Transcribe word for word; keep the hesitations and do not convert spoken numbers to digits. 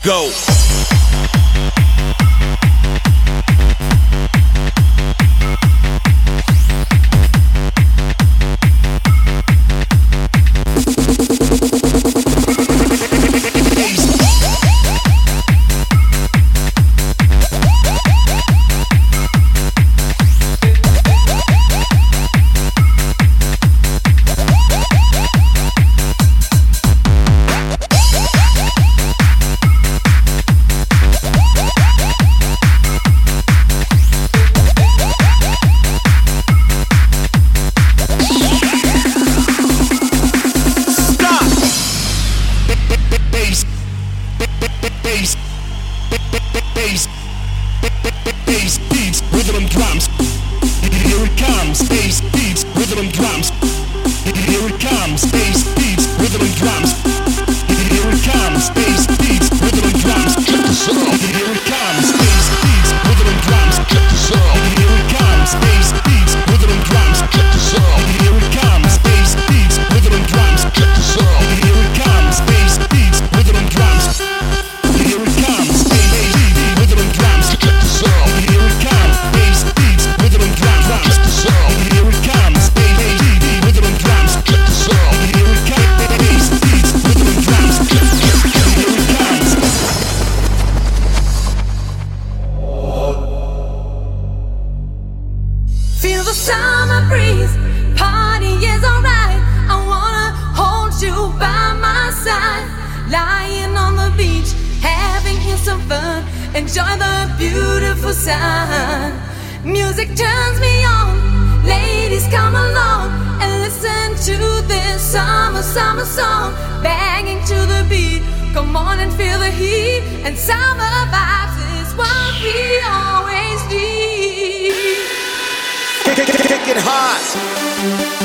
Go. Enjoy the beautiful sun. Music turns me on. Ladies, come along and listen to this summer, summer song. Banging to the beat. Come on and feel the heat. And summer vibes is what we always need. Kick it hot.